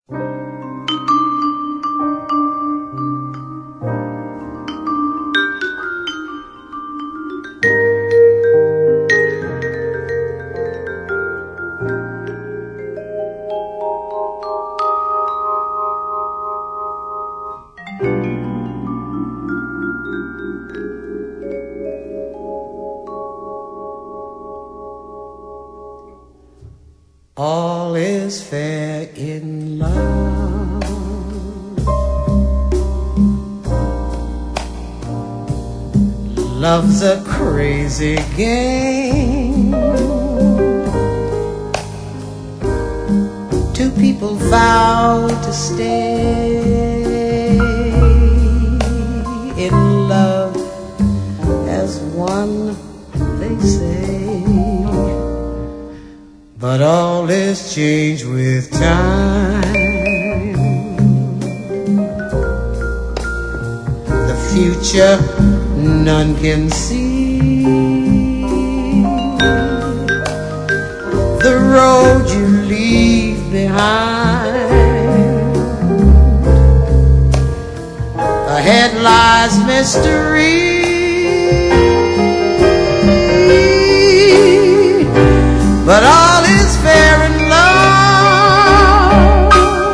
All is fair in love. Love's a crazy game. Two people vow to stay in love as one, they say. But all is changed with time. The future none can see. The road you leave behind. Ahead lies mystery. But all is fair in love.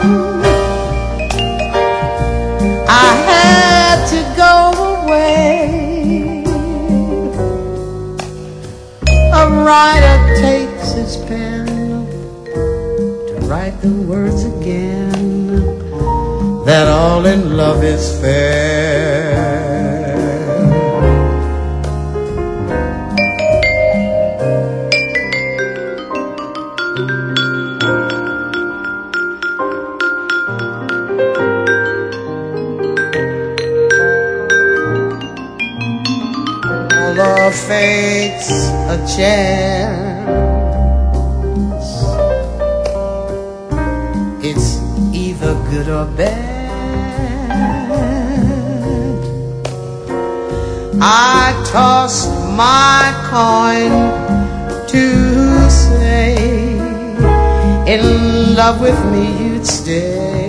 I had to go away. A writer takes his pen to write the words again, that all in love is fair. Love fate's a chance. It's either good or bad. I tossed my coin to say, in love with me you'd stay.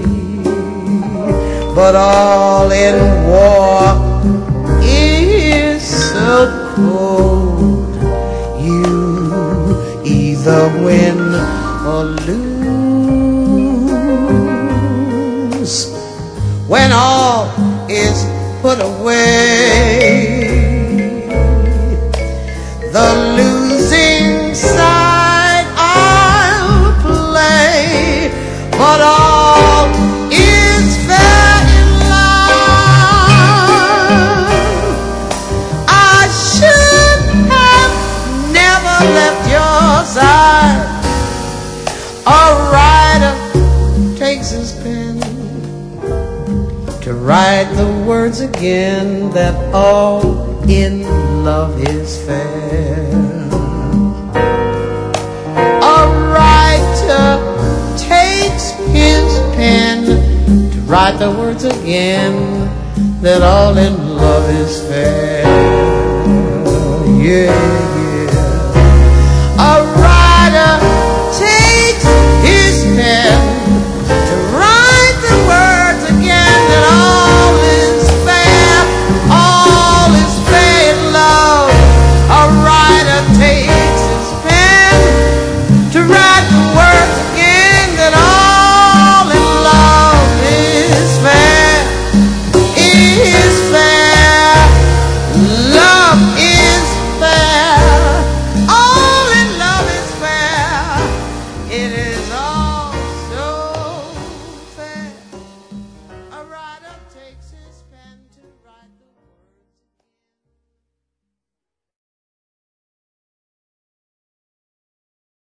But all in war is so cold. You either win or lose. When all is put away, the losing side I'll play. But all is fair in love. I should have never left your side. A writer takes his pen to write the words again, that all in love is fair. A writer takes his pen to write the words again, that all in love is fair. Yeah.